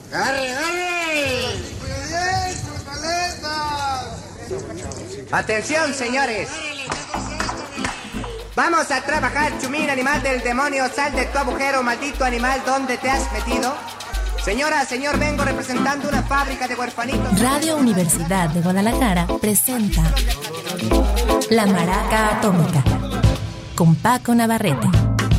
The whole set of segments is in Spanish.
¡Arre, arre! Atención, señores. Vamos a trabajar, Chumín, animal del demonio. Sal de tu agujero, maldito animal. ¿Dónde te has metido? Señora, señor, vengo representando una fábrica de huerfanitos. Radio Universidad de Guadalajara presenta La Maraca Atómica con Paco Navarrete.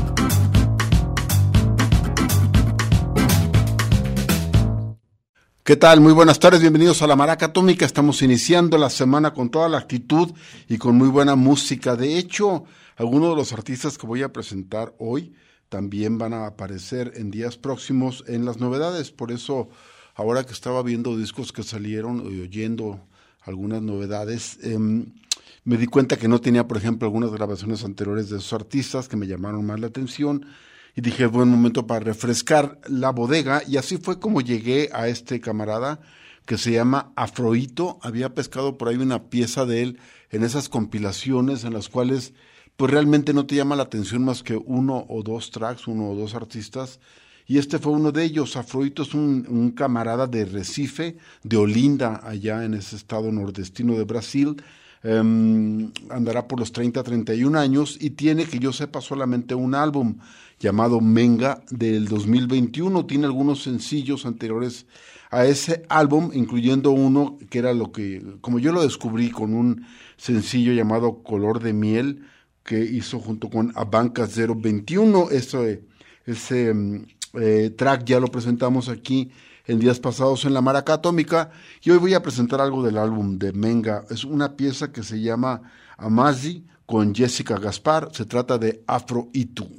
¿Qué tal? Muy buenas tardes, bienvenidos a La Maraca Atómica. Estamos iniciando la semana con toda la actitud y con muy buena música. De hecho, algunos de los artistas que voy a presentar hoy también van a aparecer en días próximos en las novedades. Por eso, ahora que estaba viendo discos que salieron y oyendo algunas novedades, me di cuenta que no tenía, por ejemplo, algunas grabaciones anteriores de esos artistas que me llamaron más la atención. Y dije, buen momento para refrescar la bodega, y así fue como llegué a este camarada que se llama Afroito. Había pescado por ahí una pieza de él en esas compilaciones en las cuales pues realmente no te llama la atención más que uno o dos tracks, uno o dos artistas, y este fue uno de ellos. Afroito es un camarada de Recife, de Olinda, allá en ese estado nordestino de Brasil. Andará por los 30, 31 años y tiene, que yo sepa, solamente un álbum llamado Menga del 2021. Tiene algunos sencillos anteriores a ese álbum, incluyendo uno que era lo que, como yo lo descubrí, con un sencillo llamado Color de Miel, que hizo junto con Abanca 021. Ese track ya lo presentamos aquí en días pasados en La Maraca Atómica, y hoy voy a presentar algo del álbum de Menga. Es una pieza que se llama Amazi con Jessica Gaspar. Se trata de Afroito.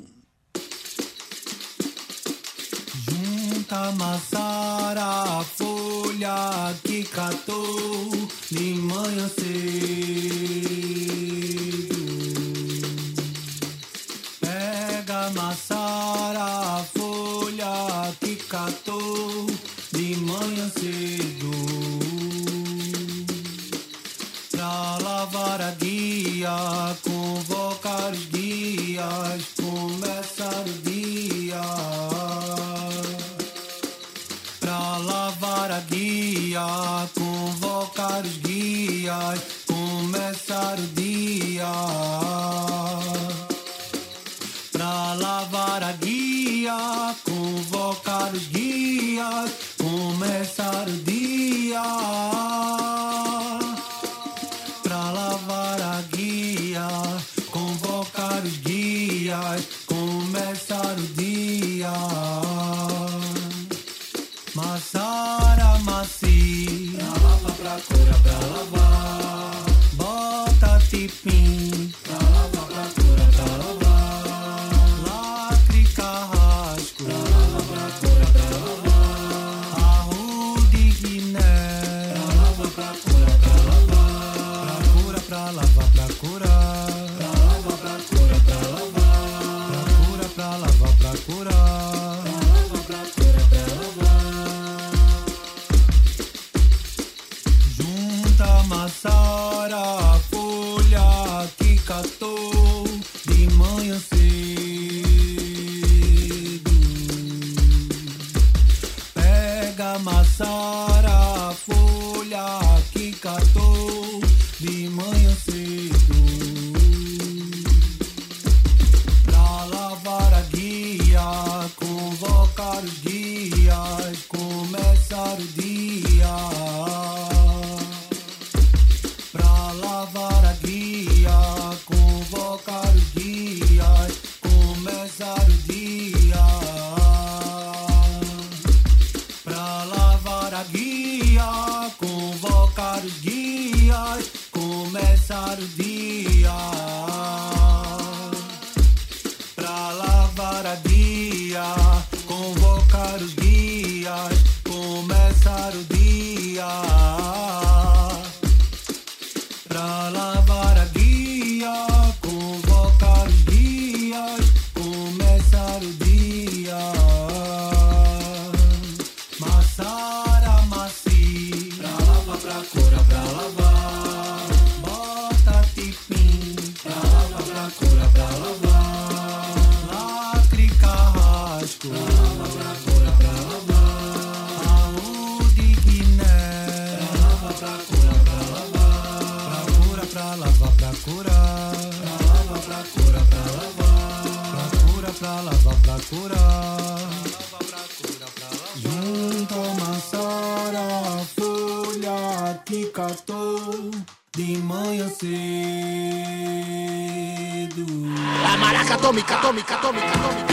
Junta maçara, a folha que catou de manhã cedo. Pega maçara, a folha que catou de manhã cedo, pra lavar a guia, convocar os guias, começar o dia. Pra lavar a guia, convocar os guias, começar o dia. Pra lavar a guia, convocar os guias, começar o dia. Pra lavar a guia, convocar os guias, começar o dia. Maçara, maci, pra lavar, pra cura, pra lavar. Bota tipim, pra lavar, pra cura, pra lavar. Lacre, carrasco, pra lavar, pra cura, pra lavar. Arrude, guiné, pra lavar, pra cura, pra lavar. Pra cura, pra lavar, pra curar. Pra lavar, pra cura, pra lavar. Pra cura, pra lavar, pra curar. Maçara, a folha que catou de manhã cedo. Pega maçara, a folha que catou de manhã cedo, pra lavar a guia, convocar os guias, começar o dia. Pra lavar a guia, convocar os guias, começar o dia. Pra lavar a guia, convocar os guias, começar o dia. Pra lavar a guia, convocar os guias, começar o dia. Pra lavar a guia, convocar os guias, começar o dia. Maçara, maci, pra lavar, pra cura, pra lavar. Bota tipim, pra lavar, pra cura, pra lavar. Lacre, carrasco, pra lavar, pra cura, pra lavar. pralava prakura Junto masara folha tikato de manhã cedo. La maraca atómica, atómica, atómica, atómica.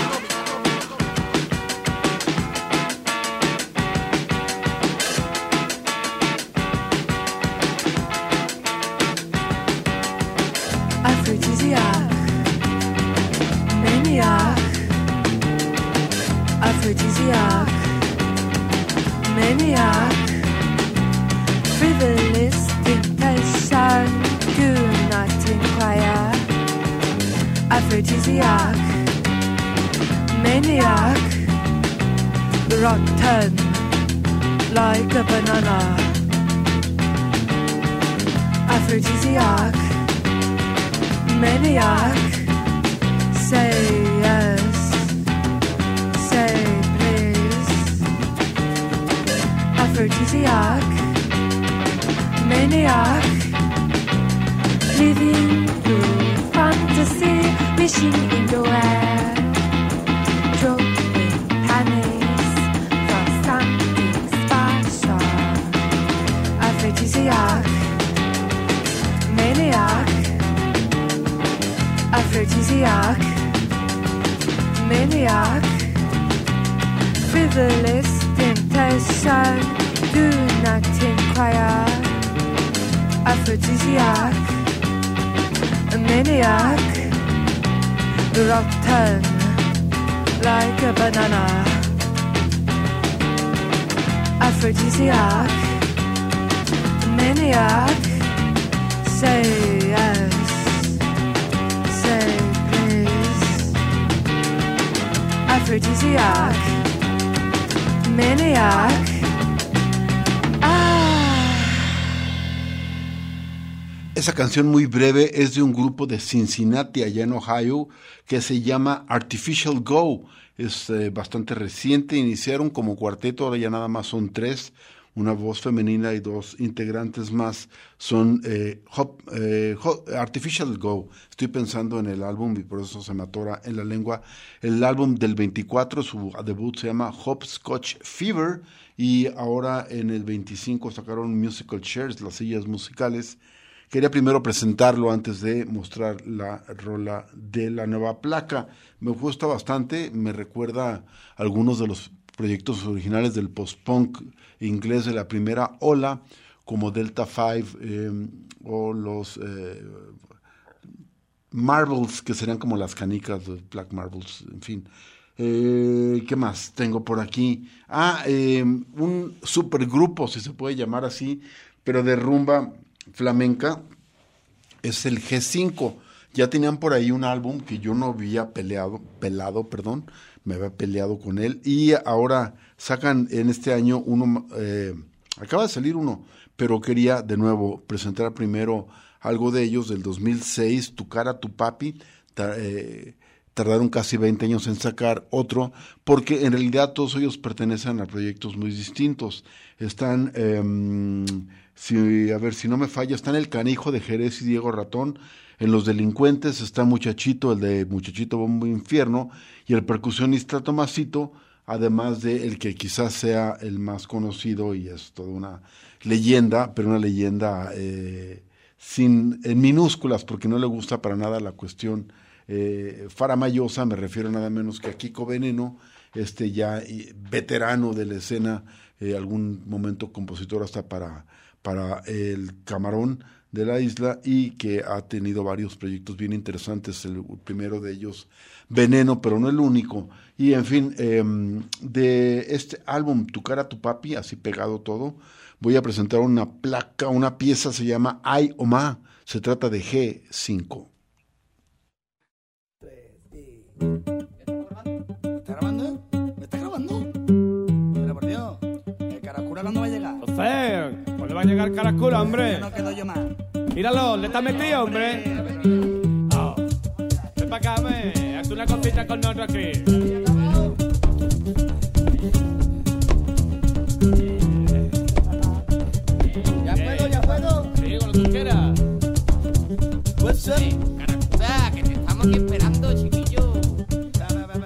Aphrodisiac, maniac, aphrodisiac, maniac, frivolous temptation, do not inquire. Aphrodisiac, maniac, rotten like a banana. Aphrodisiac, maniac, say yes, say please. Aphrodisiac, maniac, living through fantasy, wishing in the air, dropping pennies for something special. Aphrodisiac, maniac, aphrodisiac, maniac, frivolous temptation, do not inquire. Aphrodisiac, maniac, rotten like a banana. Aphrodisiac, maniac, say yes, say please. Aphrodisiac, maniac. Esa canción muy breve es de un grupo de Cincinnati, allá en Ohio, que se llama Artificial Go. Es bastante reciente, iniciaron como cuarteto, ahora ya nada más son 3, una voz femenina y 2 integrantes más. Son Artificial Go. Estoy pensando en el álbum y por eso se me atora en la lengua. El álbum del 24, su debut se llama Hopscotch Fever, y ahora en el 25 sacaron Musical Chairs, las sillas musicales. Quería primero presentarlo antes de mostrar la rola de la nueva placa. Me gusta bastante, me recuerda a algunos de los proyectos originales del post-punk inglés de la primera ola, como Delta 5 o los Marbles, que serían como las canicas de Black Marbles, en fin. ¿Qué más tengo por aquí? Un supergrupo, si se puede llamar así, pero de rumba flamenca, es el G5. Ya tenían por ahí un álbum que yo no había me había peleado con él, y ahora sacan en este año uno, acaba de salir uno, pero quería de nuevo presentar primero algo de ellos del 2006, Tu cara, tu papi. Tardaron casi 20 años en sacar otro, porque en realidad todos ellos pertenecen a proyectos muy distintos. Están si no me falla, están el Canijo de Jerez y Diego Ratón. En Los Delincuentes está Muchachito, el de Muchachito Bombo Infierno, y el percusionista Tomasito, además de el que quizás sea el más conocido, y es toda una leyenda, pero una leyenda en minúsculas, porque no le gusta para nada la cuestión faramayosa. Me refiero nada menos que a Kiko Veneno, ya veterano de la escena, algún momento compositor hasta para el Camarón de la isla, y que ha tenido varios proyectos bien interesantes. El primero de ellos, Veneno, pero no el único. Y en fin, de este álbum, Tu cara, tu papi, así pegado todo, voy a presentar una pieza, se llama Ay Oma, se trata de G5. ¿Está grabando? ¿Me está grabando? Pero por Dios, ¿el Caracura cuándo va a llegar? No sé, ¿cuándo va a llegar Caracura, hombre? Ya no quedo yo más. Míralo, ¿dónde está metido, hombre? Oh. Ven para acá, haz una cosita con nosotros aquí. ¿Ya puedo? Sí, cuando tú quieras. What's up? Caracura, que te estamos aquí esperando, chiquillo.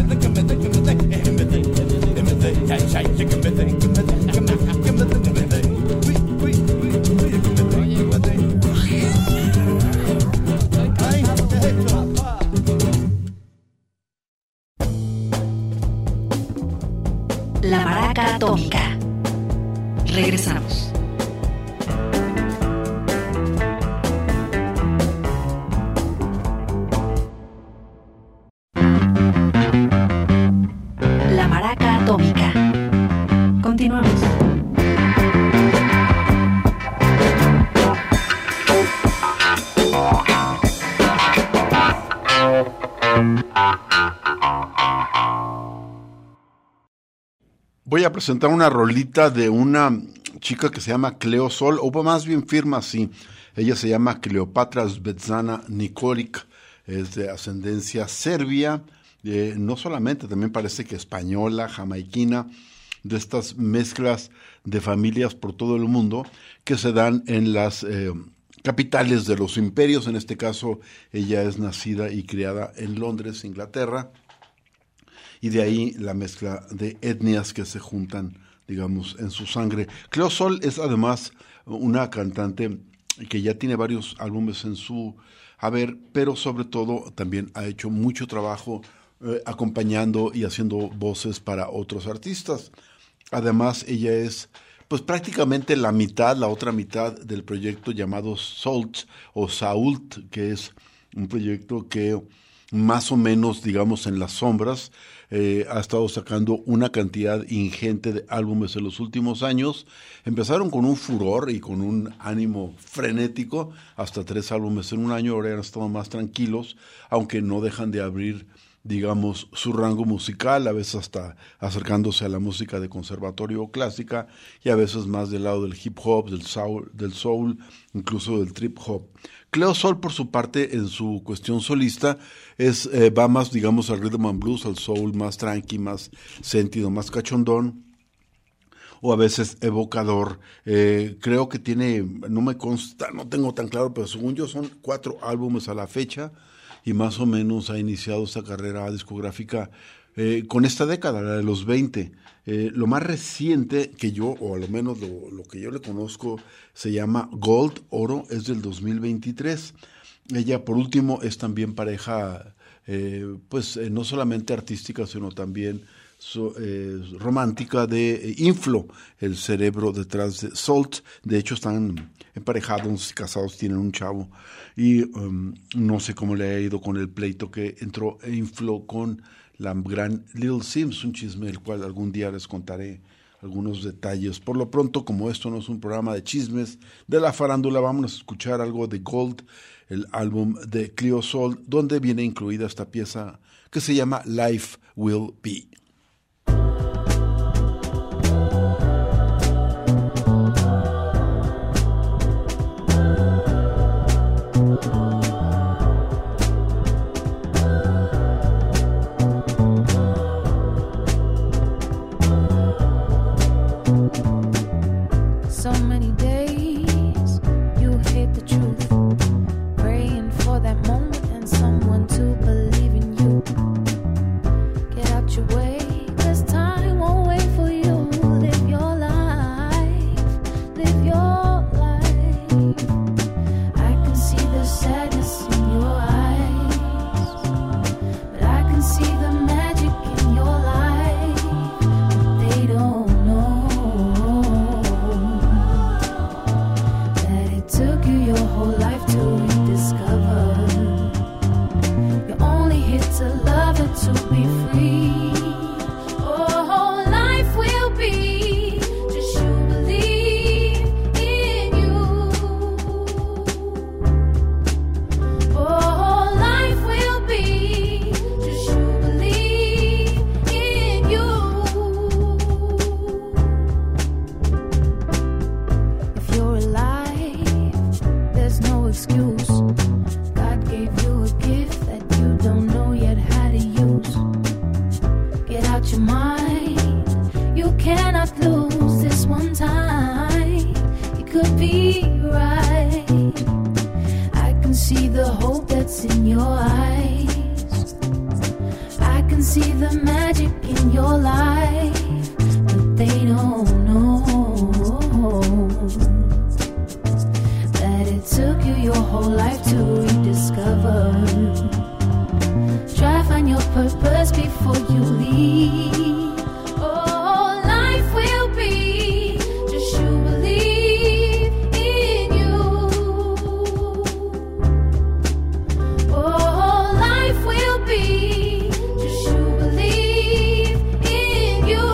La Maraca Atómica. Regresamos. La Maraca Atómica. Continuamos. Voy a presentar una rolita de una chica que se llama Cleo Sol, o más bien firma así. Ella se llama Kleopatra Svetlana Nikolic, es de ascendencia serbia, no solamente, también parece que española, jamaiquina, de estas mezclas de familias por todo el mundo que se dan en las capitales de los imperios. En este caso, ella es nacida y criada en Londres, Inglaterra, y de ahí la mezcla de etnias que se juntan, digamos, en su sangre. Cleo Sol es además una cantante que ya tiene varios álbumes en su haber, pero sobre todo también ha hecho mucho trabajo acompañando y haciendo voces para otros artistas. Además, ella es pues prácticamente la otra mitad del proyecto llamado Salt o Sault, que es un proyecto que más o menos, digamos, en las sombras, ha estado sacando una cantidad ingente de álbumes en los últimos años. Empezaron con un furor y con un ánimo frenético, hasta 3 álbumes en un año, ahora han estado más tranquilos, aunque no dejan de abrir digamos, su rango musical, a veces hasta acercándose a la música de conservatorio o clásica, y a veces más del lado del hip hop, del soul, incluso del trip hop. Cleo Sol, por su parte, en su cuestión solista, va más, digamos, al rhythm and blues, al soul más tranqui, más sentido, más cachondón, o a veces evocador. Creo que tiene, no me consta, no tengo tan claro, pero según yo son 4 álbumes a la fecha, y más o menos ha iniciado esta carrera discográfica con esta década, la de los 20. Lo más reciente que yo, o a lo menos lo que yo le conozco, se llama Gold, Oro, es del 2023. Ella, por último, es también pareja, no solamente artística, sino también romántica de Inflo, el cerebro detrás de Salt. De hecho, están emparejados y casados, tienen un chavo, y no sé cómo le ha ido con el pleito que entró Inflo con la gran Little Sims, un chisme del cual algún día les contaré algunos detalles. Por lo pronto, como esto no es un programa de chismes de la farándula, vamos a escuchar algo de Gold, el álbum de Cleo Sol, donde viene incluida esta pieza que se llama Life Will Be. You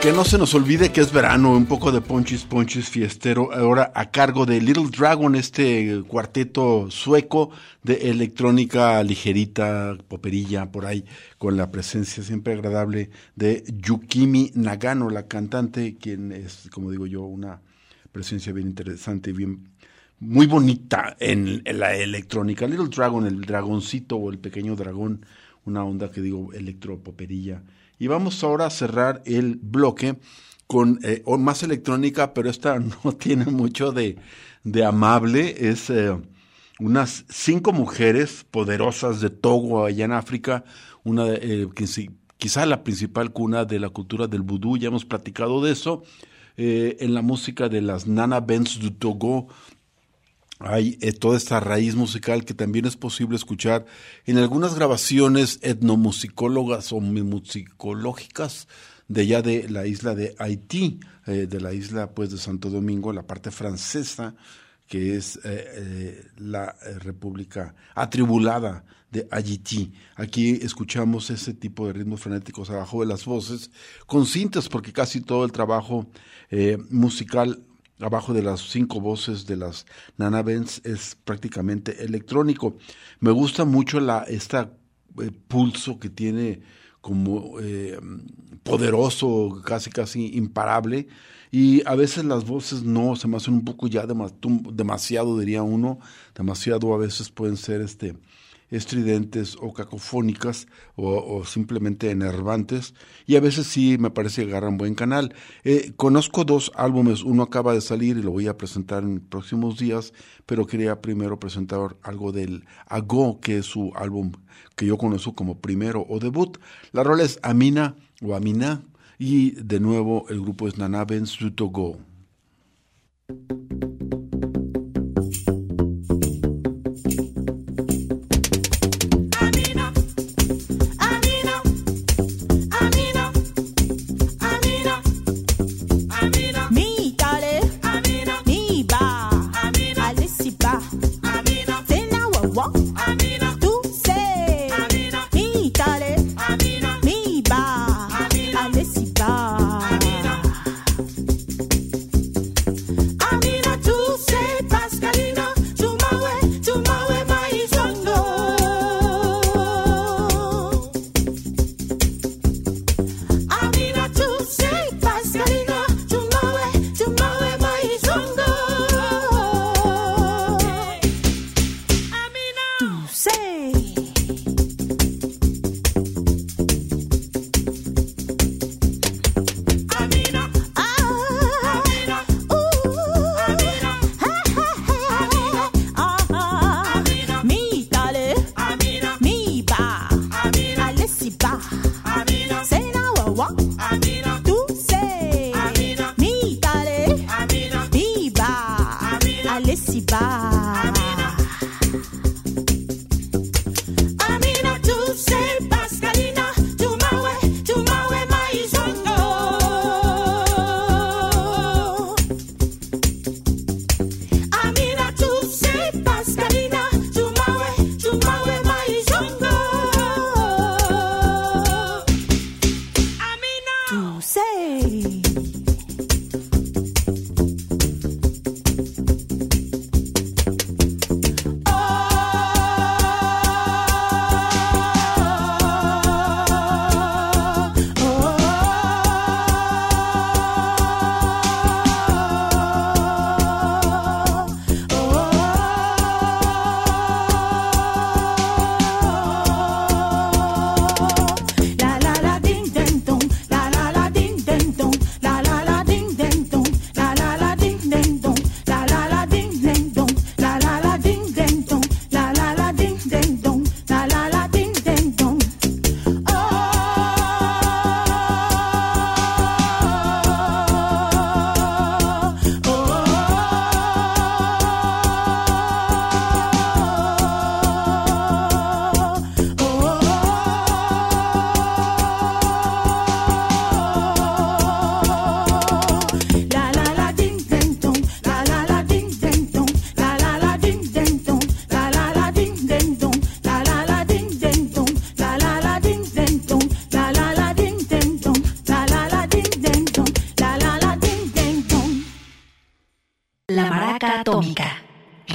Que no se nos olvide que es verano, un poco de ponchis fiestero, ahora a cargo de Little Dragon, este cuarteto sueco de electrónica ligerita, poperilla, por ahí, con la presencia siempre agradable de Yukimi Nagano, la cantante, quien es, como digo yo, una presencia bien interesante, bien muy bonita en la electrónica. Little Dragon, el dragoncito o el pequeño dragón, una onda que digo electropoperilla. Y vamos ahora a cerrar el bloque con más electrónica, pero esta no tiene mucho de amable. Es unas 5 mujeres poderosas de Togo, allá en África, una quizá la principal cuna de la cultura del vudú, ya hemos platicado de eso. En la música de las Nana Bands du Togo hay toda esta raíz musical que también es posible escuchar en algunas grabaciones etnomusicólogas o musicológicas de allá de la isla de Haití, de la isla pues de Santo Domingo, la parte francesa, que es la república atribulada de Haití. Aquí escuchamos ese tipo de ritmos frenéticos abajo de las voces, con cintas, porque casi todo el trabajo musical abajo de las 5 voces de las Nana Bands es prácticamente electrónico. Me gusta mucho pulso que tiene como poderoso, casi imparable, y a veces las voces no se me hacen un poco ya demasiado, diría uno, demasiado a veces pueden ser estridentes o cacofónicas o simplemente enervantes, y a veces sí me parece que agarran buen canal. Conozco 2 álbumes, uno acaba de salir y lo voy a presentar en próximos días, pero quería primero presentar algo del Ago, que es su álbum que yo conozco como primero o debut. La rola es Amina o Amina, y de nuevo el grupo es Nana Bands du Togo.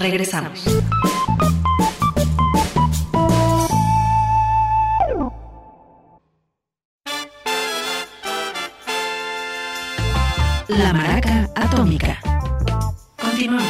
Regresamos. La Maraca Atómica. Continuamos.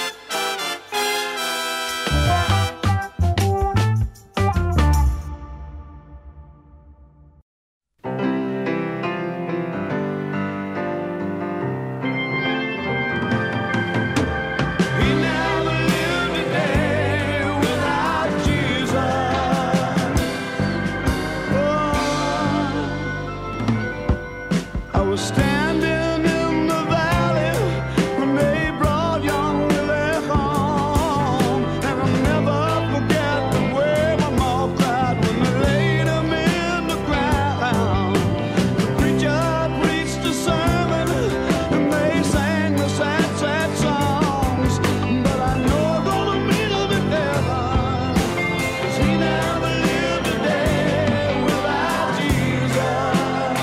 Standing in the valley when they brought young Willie home, and I'll never forget the way my mom cried when they laid him in the ground. The preacher preached a sermon and they sang the sad, sad songs, but I know I'm gonna meet him in heaven, 'cause he never lived a day without Jesus.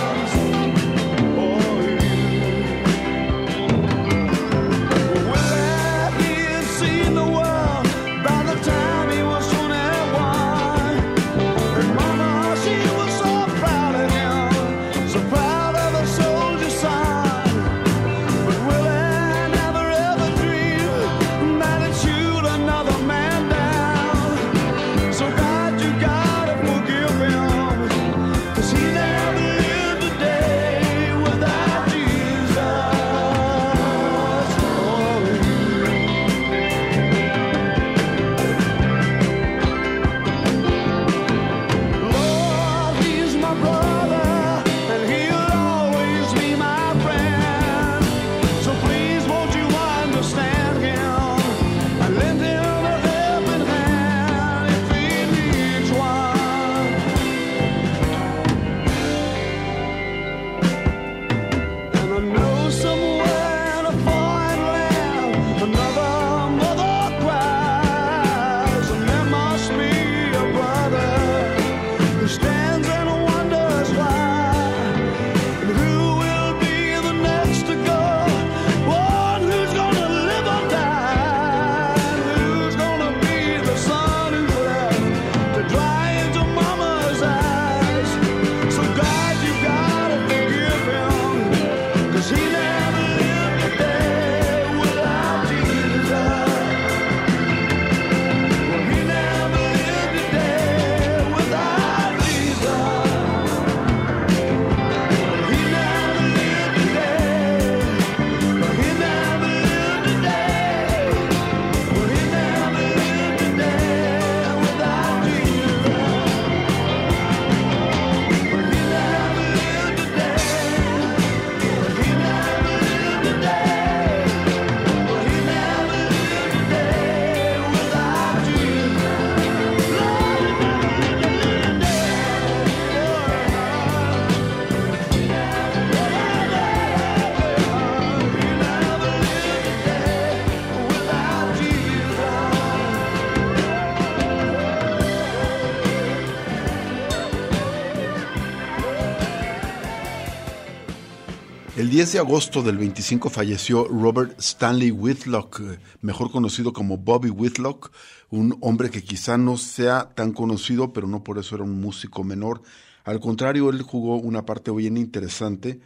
El 10 de agosto del 25 falleció Robert Stanley Whitlock, mejor conocido como Bobby Whitlock, un hombre que quizá no sea tan conocido, pero no por eso era un músico menor. Al contrario, él jugó una parte bien interesante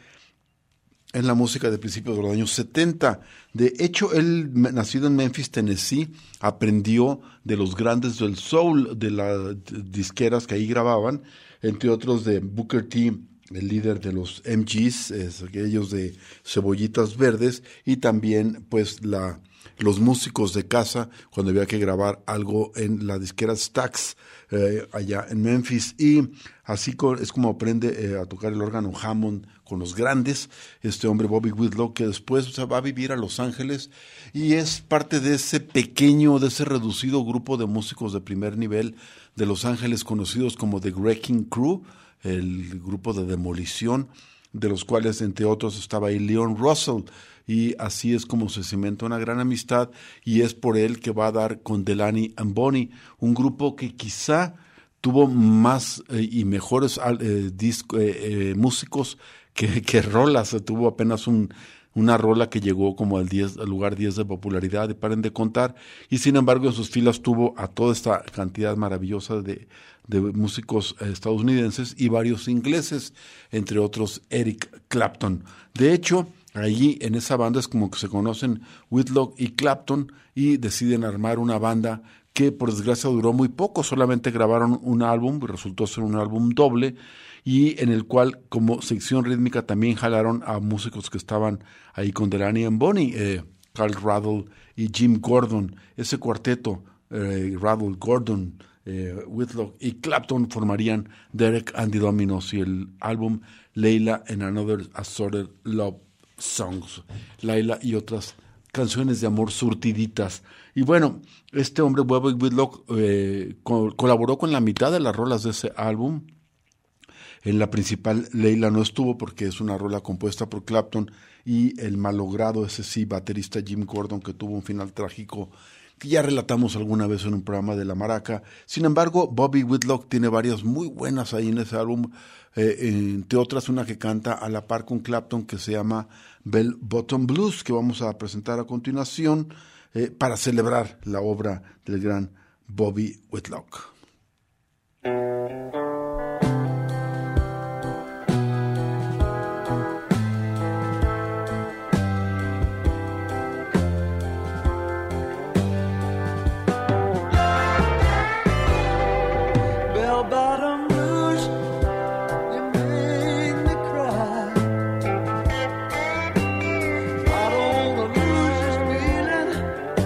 en la música de principios de los años 70. De hecho, él, nacido en Memphis, Tennessee, aprendió de los grandes del soul, de las disqueras que ahí grababan, entre otros de Booker T., el líder de los MGs, aquellos de Cebollitas Verdes, y también pues los músicos de casa cuando había que grabar algo en la disquera Stax allá en Memphis. Y así es como aprende a tocar el órgano Hammond con los grandes, este hombre Bobby Whitlock, que después va a vivir a Los Ángeles y es parte de ese reducido grupo de músicos de primer nivel de Los Ángeles conocidos como The Wrecking Crew, el grupo de demolición, de los cuales entre otros estaba ahí Leon Russell, y así es como se cimenta una gran amistad, y es por él que va a dar con Delaney and Bonnie, un grupo que quizá tuvo más y mejores músicos que rolas. Tuvo apenas una rola que llegó como al lugar 10 de popularidad, y paren de contar, y sin embargo en sus filas tuvo a toda esta cantidad maravillosa de músicos estadounidenses y varios ingleses, entre otros Eric Clapton. De hecho, allí en esa banda es como que se conocen Whitlock y Clapton y deciden armar una banda que por desgracia duró muy poco, solamente grabaron un álbum, resultó ser un álbum doble, y en el cual como sección rítmica también jalaron a músicos que estaban ahí con Delaney and Bonnie, Carl Rattle y Jim Gordon. Ese cuarteto, Rattle, Gordon, Whitlock y Clapton, formarían Derek and the Dominos y el álbum Layla and Another Assorted Love Songs, Layla y otras canciones de amor surtiditas. Y bueno, este hombre, Bobby Whitlock, colaboró con la mitad de las rolas de ese álbum. En la principal, Layla no estuvo porque es una rola compuesta por Clapton y el malogrado, ese sí, baterista Jim Gordon, que tuvo un final trágico que ya relatamos alguna vez en un programa de La Maraca. Sin embargo, Bobby Whitlock tiene varias muy buenas ahí en ese álbum, entre otras una que canta a la par con Clapton que se llama Bell Bottom Blues, que vamos a presentar a continuación para celebrar la obra del gran Bobby Whitlock.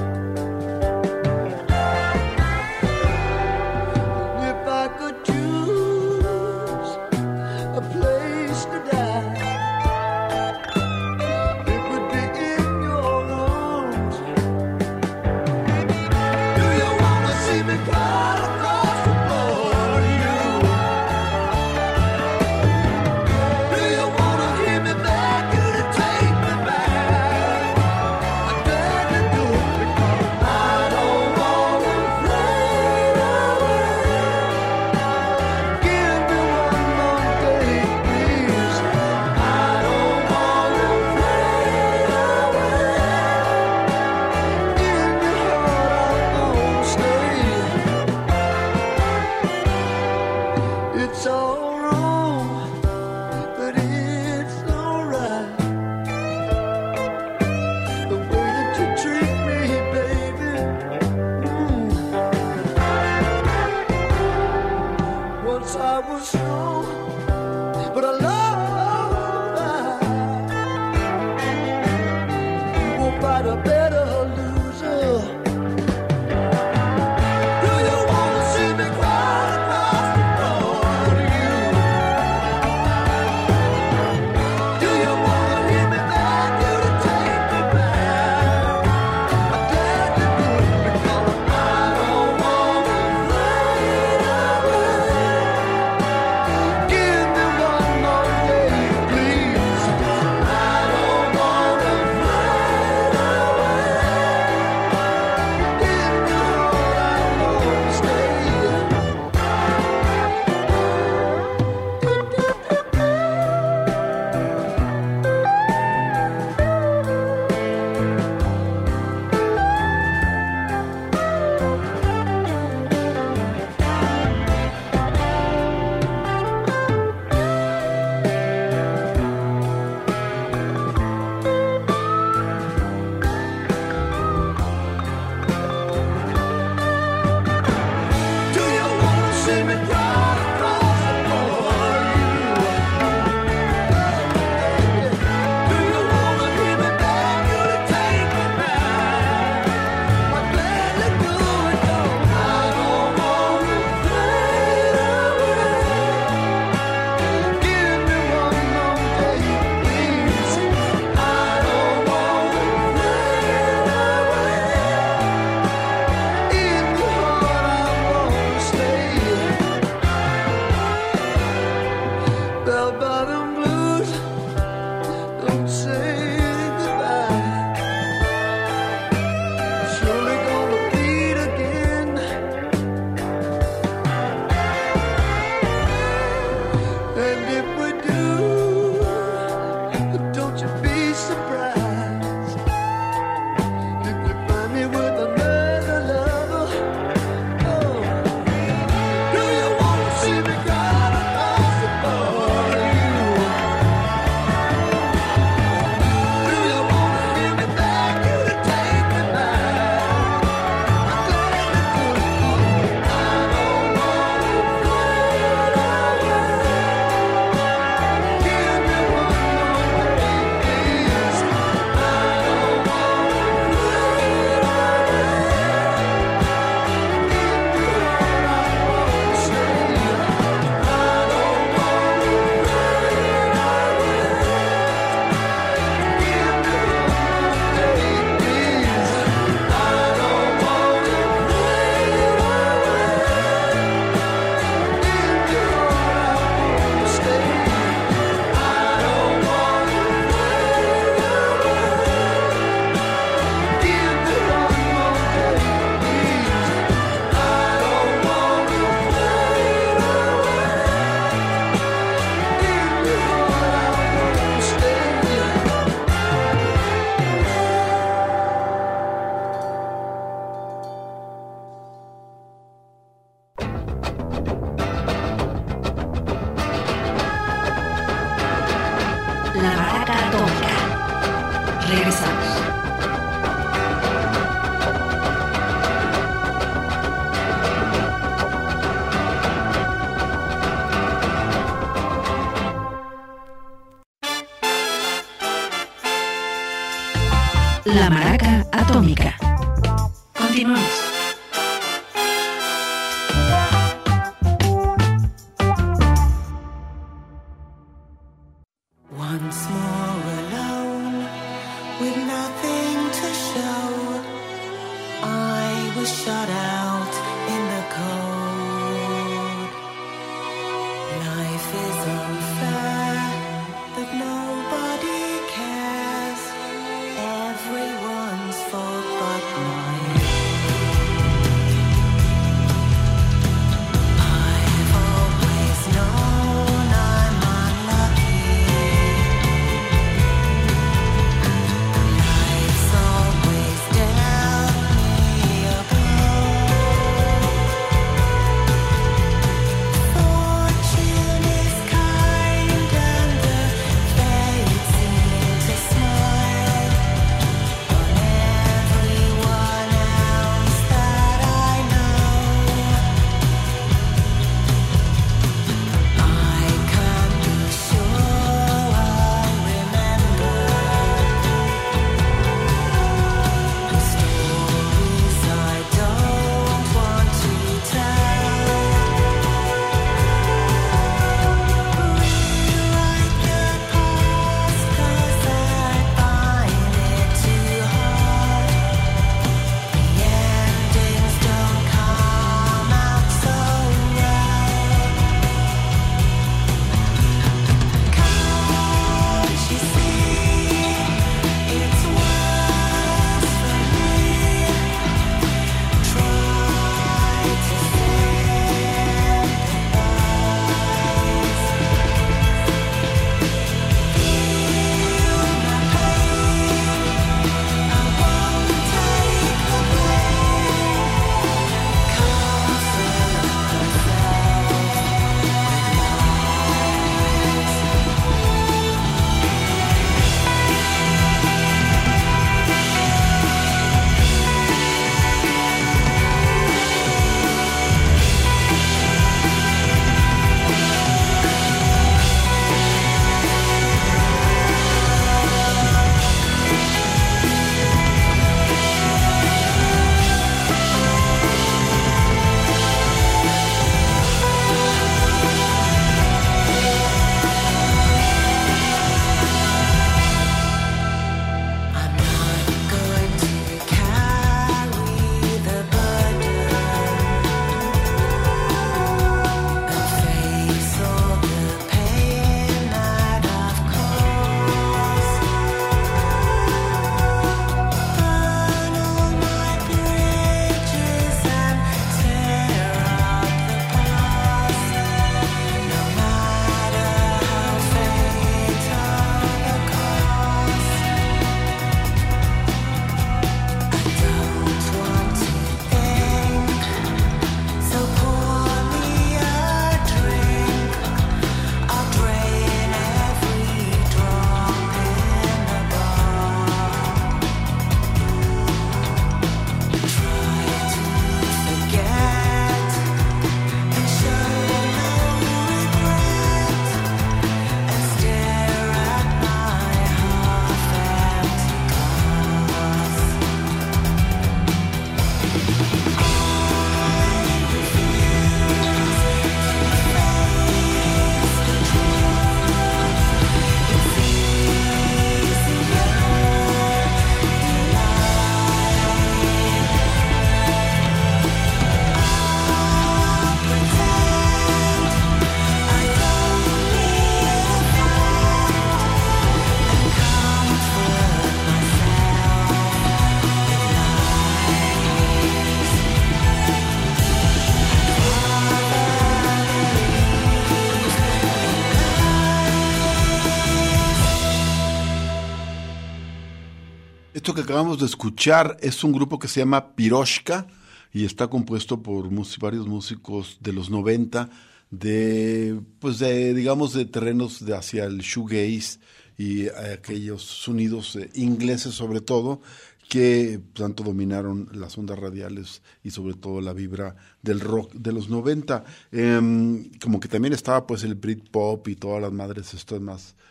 If I could choose Regresamos. La Maraca Atómica. Continuamos. Once more alone, with nothing to show, I was shut out in the cold. Life is unfair, but nobody cares. Everyone's fault but mine. I've always known I'm unlucky. Life's always dealt me a blow. Fortune is kind and the fates seem to smile on everyone else that I know. I can't be sure I remember the stories I don't want to tell. Rewrite the past 'cause I find it too hard. The endings don't come out so well. Can't you see it's worse for me? Try to sympathize. Feel my pain. I won't take the blame. Comfort I'm not going to carry the burden and face all the pain that I've caused. Burn all my bridges and tear up the past. No matter how fatal the cost. I don't want to think, so pour me a drink. I'll drain every drop in the bar. Try to forget and show no regret and stare at my half-empty glass. Esto que acabamos de escuchar es un grupo que se llama Piroshka y está compuesto por varios músicos de los 90 digamos, de terrenos hacia el shoegaze y aquellos sonidos ingleses sobre todo, que tanto dominaron las ondas radiales y sobre todo la vibra del rock de los 90. Como que también estaba pues el Britpop y todas las madres estas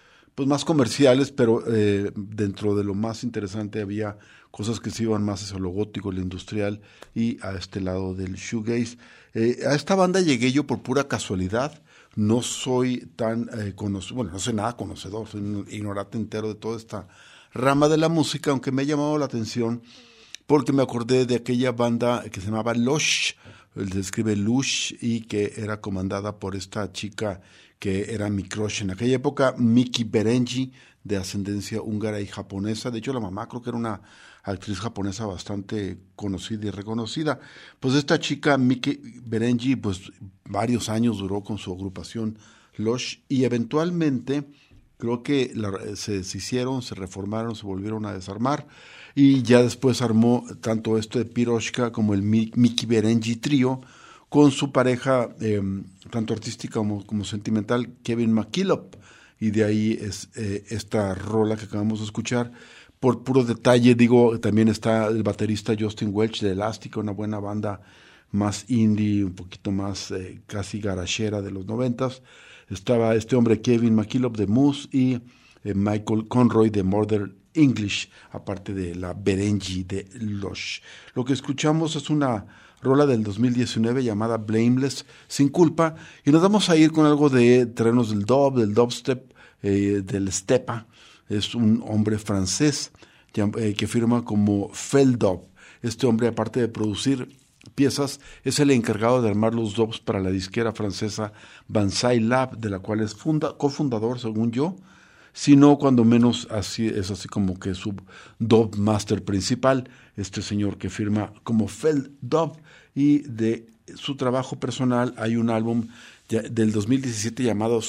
más comerciales, pero dentro de lo más interesante había cosas que se iban más hacia lo gótico, lo industrial y a este lado del shoegaze. A esta banda llegué yo por pura casualidad. No soy tan conocido, no soy nada conocedor, soy un ignorante entero de toda esta rama de la música, aunque me ha llamado la atención porque me acordé de aquella banda que se llamaba Lush, se escribe Lush, y que era comandada por esta chica que era mi crush en aquella época, Miki Berenji, de ascendencia húngara y japonesa. De hecho, la mamá creo que era una actriz japonesa bastante conocida y reconocida. Pues esta chica, Miki Berenji, pues varios años duró con su agrupación Lush, y eventualmente creo que se hicieron, se reformaron, se volvieron a desarmar, y ya después armó tanto esto de Piroshka como el Miki Berenji Trio con su pareja, tanto artística como sentimental, Kevin McKillop, y de ahí es esta rola que acabamos de escuchar. Por puro detalle, digo, también está el baterista Justin Welch de Elástica, una buena banda más indie, un poquito más casi garagera de los 90s. Estaba este hombre Kevin McKillop de Moose y Michael Conroy de Murder English, aparte de la Berenji de Lush. Lo que escuchamos es una rola del 2019 llamada Blameless, sin culpa, y nos vamos a ir con algo de terrenos del dubstep, del stepa. Es un hombre francés que firma como Feldub. Este hombre, aparte de producir piezas, es el encargado de armar los dubs para la disquera francesa Banzai Lab, de la cual es cofundador, según yo, sino cuando menos así como que su dub master principal, este señor que firma como Feldub. Y de su trabajo personal hay un álbum del 2017 llamado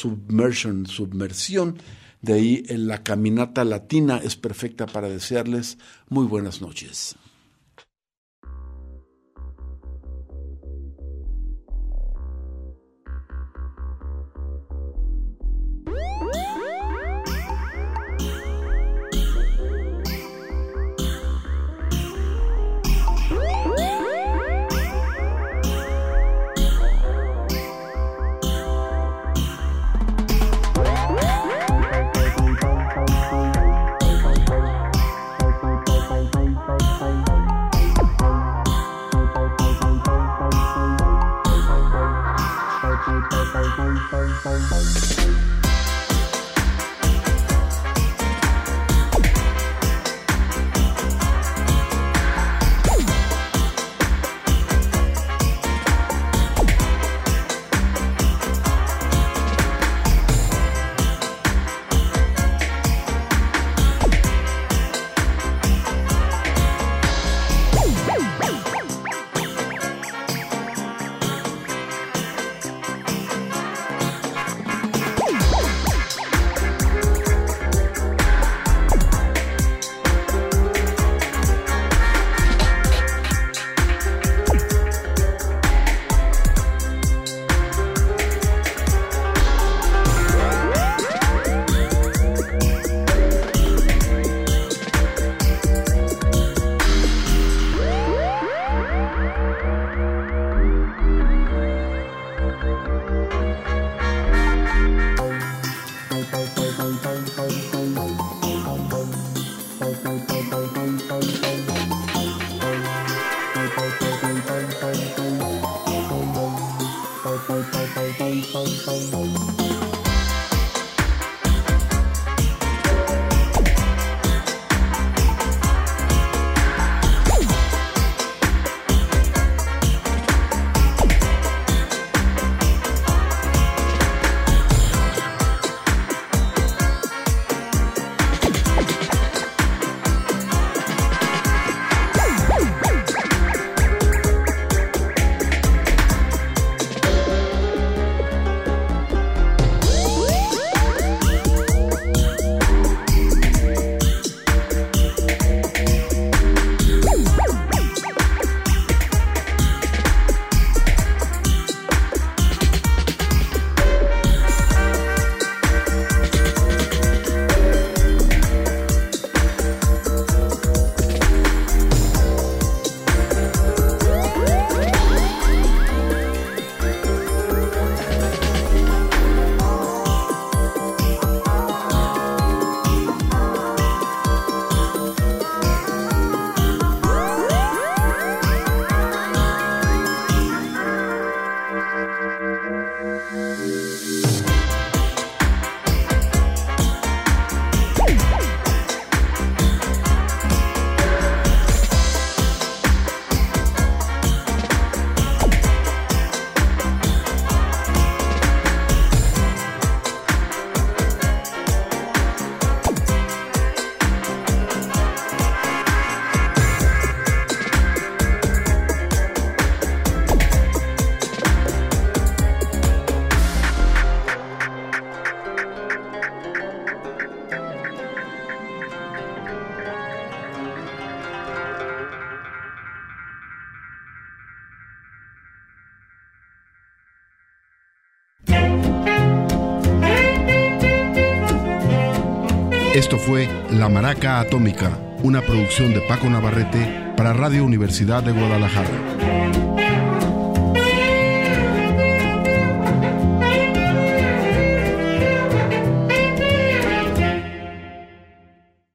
Submersión. De ahí la caminata latina es perfecta para desearles muy buenas noches. Esto fue La Maraca Atómica, una producción de Paco Navarrete para Radio Universidad de Guadalajara.